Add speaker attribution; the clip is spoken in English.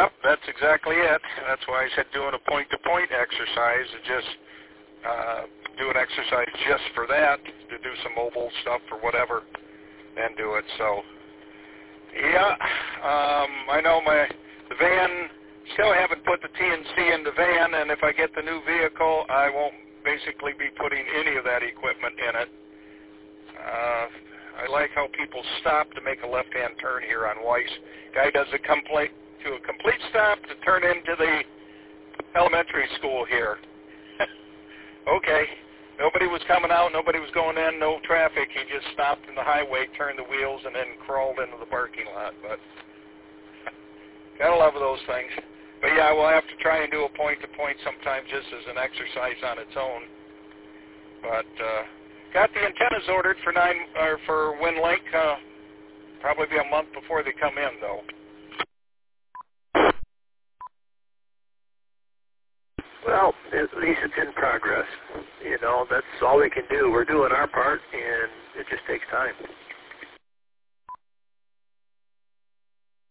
Speaker 1: Yep, that's exactly it. That's why I said doing a point-to-point exercise, just do an exercise just for that, to do some mobile stuff or whatever, and do it. So, yeah, I know the van, still haven't put the TNC in the van, and if I get the new vehicle, I won't basically be putting any of that equipment in it. I like how people stop to make a left-hand turn here on Weiss. Guy does a complete stop to turn into the elementary school here. Okay. Nobody was coming out, nobody was going in, no traffic. He just stopped in the highway, turned the wheels, and then crawled into the parking lot. But gotta love those things. But yeah, we'll have to try and do a point-to-point sometime just as an exercise on its own. But got the antennas ordered for WinLink. Probably be a month before they come in, though.
Speaker 2: Well, at least it's in progress. You know, that's all we can do. We're doing our part, and it just takes time.